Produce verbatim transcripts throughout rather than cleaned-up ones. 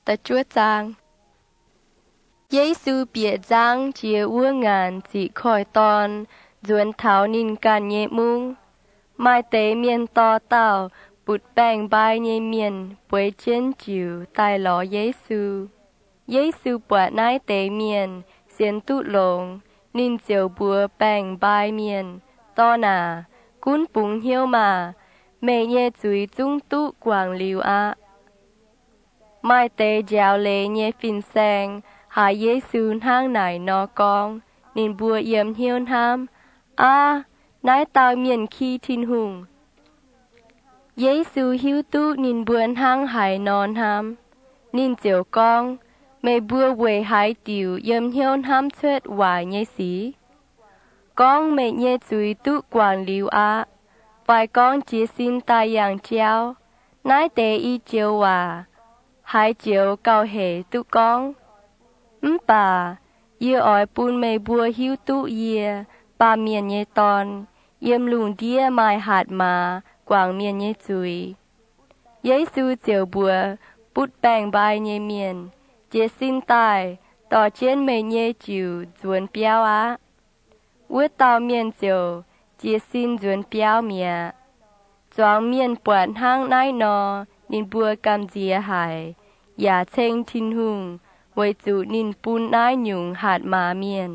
ta chúa giang. Giê-xu bịa giang chia ua ngàn chỉ khỏi tòn, duẩn thảo nín can nhẹ mung. Mai tế miền to tàu, bụt bèng bài nhẹ miền, bối chiến chiều tai ló Giê-xu. Giê-xu bọt nái tế miền, xiên tụ lồng, nín chiều bùa bèng bài miền, to nà, cún búng hiếu mà, mẹ nhẹ chuối chung tụ quảng liu á. Mai tế giáo lê nhẹ phìn xanh, hai Giê-xu hang nải nó con, nín bùa yếm hiếu ham, à, nái tao miền khi thiên hùng. Giê-xu hiếu tụ nín buồn hang hải nón ham, nín chiều con, mẹ bùa quê hải tiểu yếm hiếu ham thuết hoài nhẹ xí. Con mẹ nhẹ chuối tụ quảng liu á, vài con chia xin tai yang chiao, nái tế y chiều hòa, hai chiều cao hệ tụ con. Ừm bà, yêu ỏi bùn mê bùa hiếu tụ yê, bà miền nhé tòn, yếm lùn đĩa mai hạt mà, quảng miền nhé chuối. Giê-xu chiều bùa, bút bèng bài nhé miền, chia xin tai, tỏ trên mê nhé chiều, duẩn biao á. Ua tàu miền chiều, chia xin duẩn biao mía. Doang miền bọt hang nái nò, nín bùa cầm dìa hải, ya chênh thiên hùng, với chủ nín bún nái nhung hạt mà miền.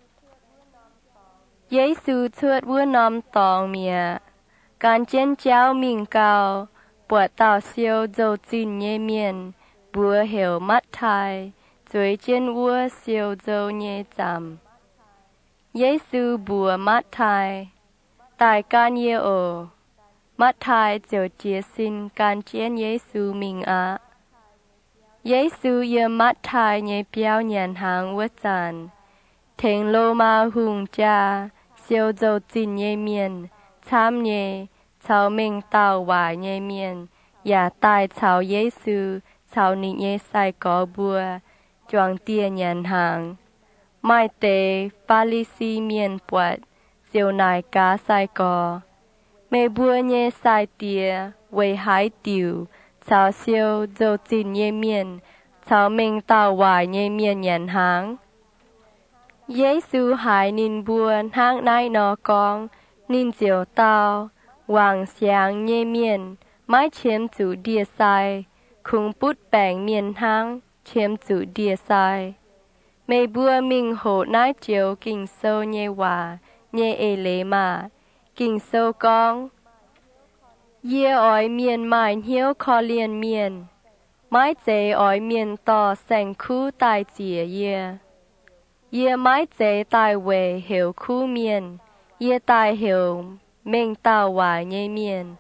Giê-xu chuột vua nòm tòng mía, can chén cháo mình cao, bọt tàu siêu dâu chín nhé miền, bùa hiểu mắt thai, chuối chén vua siêu dâu nhé chạm. Giê-xu bùa mắt thai, tại can yê ổ, mắt thai chiều chia xin can chén Giê-xu mình á. Giê-xu yê mắt thai nhé biao nhàn hàng vết dàn, thênh lô ma hùng cha, siêu dâu chín nhé miền, chám nhé, cháu mình tàu hoài nhé miền, ya tai cháu Giê-xu, cháu nị nhé sai có bùa, choang tia nhàn hàng. Mai tế, pha lì xì miền bọt, siêu nài cá sai có. Mê bùa nhé sai tia, vây hải tiểu, cháu siêu dâu chín nhé miền, cháu mình tàu hoài nhé miền nhàn hàng. Giê-xu hải nín buồn hang nái nó con, nín chiều tàu, hoàng xiang nhé miền, mái chiếm chủ địa sai, khung bút bèng miền hang, chiếm chủ địa sai. Mê bùa mình hổ nái chiều kinh sâu nhé hòa, nhé ê lê mà, kinh sâu con. Yê ỏi miền mài hiếu khó liền miền, mái chế ỏi miền tỏ sành khu tài chìa yê. Yê mái chế tài về hiểu khu miền, yê tài hiểu mình tàu hòa nhé miền.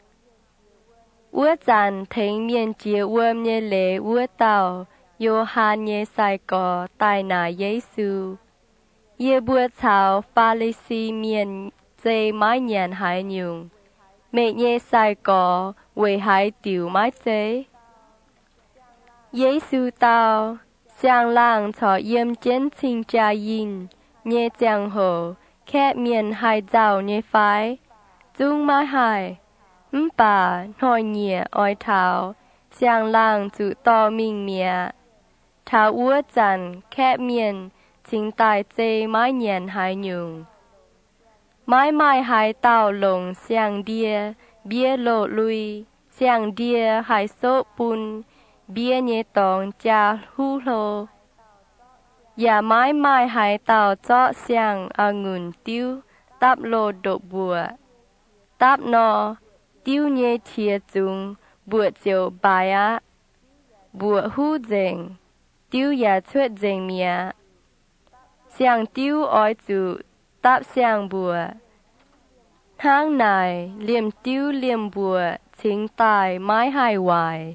Ua dàn thênh miền chìa uâm nhé lê ua tàu, yô hàn nhé sai có tài nà Giê-xu. Yê bùa chào pha lì xì miền dê mái nhàn hải nhung, mẹ nhé sai có về hải tiểu mái chế. Giê-xu tàu, xiang làng cho yếm chén chinh cha yin, nhé giang hồ, khẽ miền hải dạo nhé phái, dung mái hải. Ừm bà, nói nhẹ oi thảo, xiang làng chủ to mình mía. Thảo ua dàn, khẽ miền, chính tài chê mái nhàn hải nhung. Mái mai hải tàu lồng xiang đia, bia lộ lui, xiang đia hải sốt bún, bia nhé tòng cha hú lô. Dạ mái mai hải tàu cho xiang à ngùn tiêu, táp lô độ bùa. Táp nò, tiêu nhé thịa chung, bùa chiều bài á. Bùa hú dành, tiêu ya chuột dành mía. Xiang tiêu oi chủ, táp xiang bùa. Hang nài, liềm tiêu liềm bùa, chính tài mái hải hoài.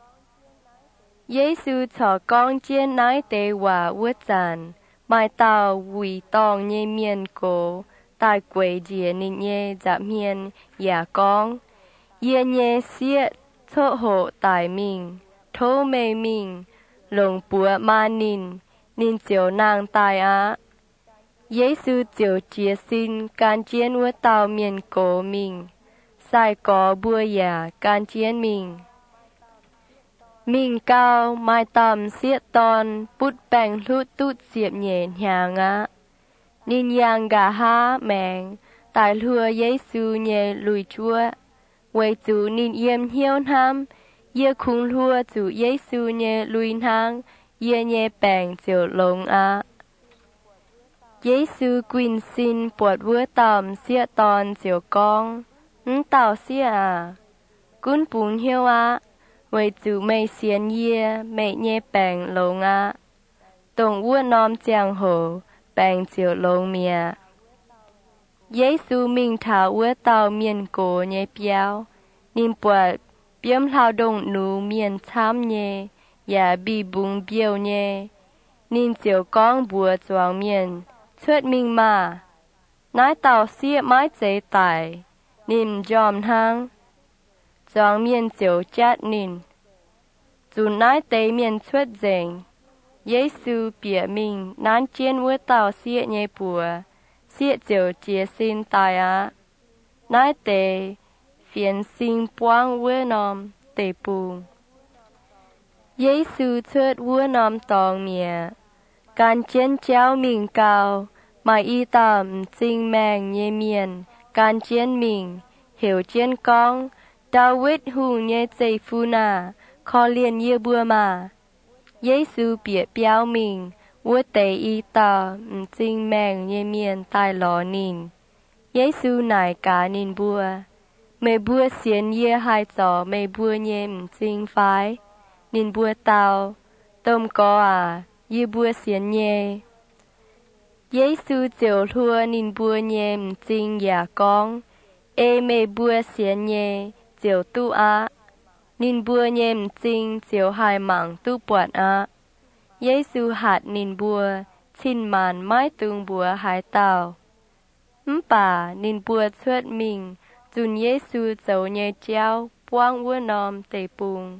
Giê-xu cho con chiên nái tế hòa vượt dàn, mai tàu vùi tòng nhé miền cổ, tài quầy dìa nịnh nhé dạp miền, dạ con. Yê nhé xiết, thô hộ tài mình, thô mê mình, lồng bùa ma nín, nín chiều nàng tài á. Giê-xu chiều chia xin, can chiên vượt tàu miền cổ mình, sai có bùa dạ can chiên mình. mình cao mai tầm xiết ton bút bèng lút tút diệp nhẹ nhàng á nín yang gà há mèng tại lùa giấy sư nhẹ lùi chúa quay chủ nín yếm hiếu nam yê khung lùa chủ giấy sư nhẹ lùi nang yê nhẹ bèng chiều lông á giấy sư quyên xin bột vứa tầm xiết ton chiều con ń tàu xiết à cún bún hiếu á为主美先耶美耶病龙啊，动物南江河病就龙面。耶稣命他我到面过耶标，您不边lao động nụ miền tham nhé, ya bị bùng biểu nhé,您就讲不装面出名嘛，乃到时买这带，您jom hang。装面就จัดนินจูนายเตเมียนชวดเจงเยซูเปียมิงนั้นเจียนวัวเต่าเสียเยปัวเสียเจียวเจียสินตายะนายเตเฟียนสิงปวงวัวนอมเตปูเยซูชวดวัวนอมตองเมียการเจียนเจ้ามิงเกามาอีตามจิงแมงเยเมียนการเจียนมิงเหวเจียนกองดาวิดหูเยเจฟูนาคอเลียนเยบัวมาเยซูเปียเปียวมิงวัวเตอีตาจิงแมงเยเมียนตายหลอนินเยซูนายกานินบัวเมบัวเสียนเยหายจ่อเมบัวเยมจิงไฟนินบัวเตาต้มกออาเยบัวเสียนเยเยซูเจียวทัวนินบัวเยมจิงยากองเอเมบัวเสียนเยเจียวตู้อานินบัวเยมจริงเจียวหายหมังตู้ปวดอะเยซูหัดนินบัวชินมันไม้ตุงบัวหายเต่ามป่านินบัวชวดมิงจุนเยซูเจ้าเยเจ้าป้วงวัวนอมเตปุง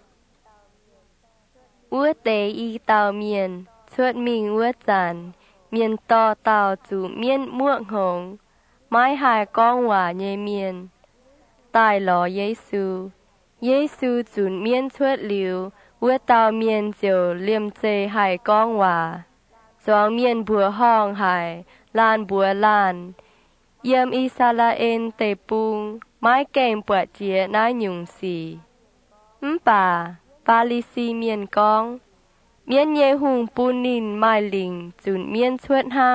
วัวเตอีเต่าเมียนชวดมิงวัวจันเมียนต่อเต่าจูเมียนม่วงหงไม้หายก้องหว่าเยเมียนตายหล่อเยซูเยซูจุนเมียนชวดหลิววัวเตาเมียนเจียวเลี่ยมเจหายก้องว่าจองเมียนบัวห้องหายลานบัวลานเยี่ยมอิสราเอลเตปุงไม้แกงปวดเจียน้ายหยุงสีมป่าปาลิซีเมียนกองเมียนเยหุงปูนินไม้ลิงจุนเมียนชวดหาง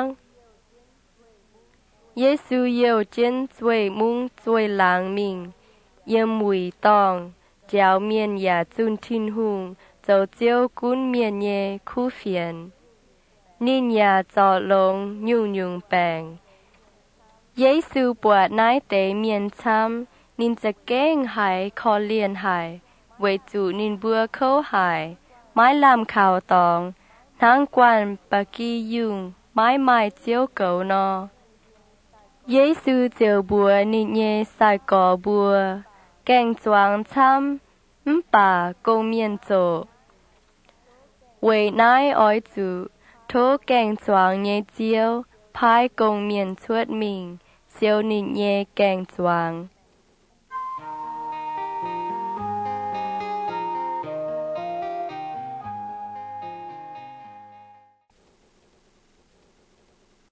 เยซูเยวเจนจวยมุงจวยหลางมิงเยี่ยมมุยตองเจ้าเมียนอย่าจุนทินหุงเจ้าเจียวกุนเมียนเยคู่เฟียนนินยาจอลงยุ่งยุ่งแปงเยซูปวดนายเตเมียนช้ำนินจะแก้งหายคอเลียนหายไว้จูนินบัวเข้าหายไม้ลำข่าวตองทั้งกวนปะกี้ยุ่งไม้ไม้เจียวเก่านอเยซูเจียวบัวนินเยใส่ก่อบัวแกงจวงช้ำมป่ากงเมียนโจเวนายอ้อยจูโทแกงจวงเยเจียวพายกงเมียนชวดมิงเซียวนินเยแกงจวง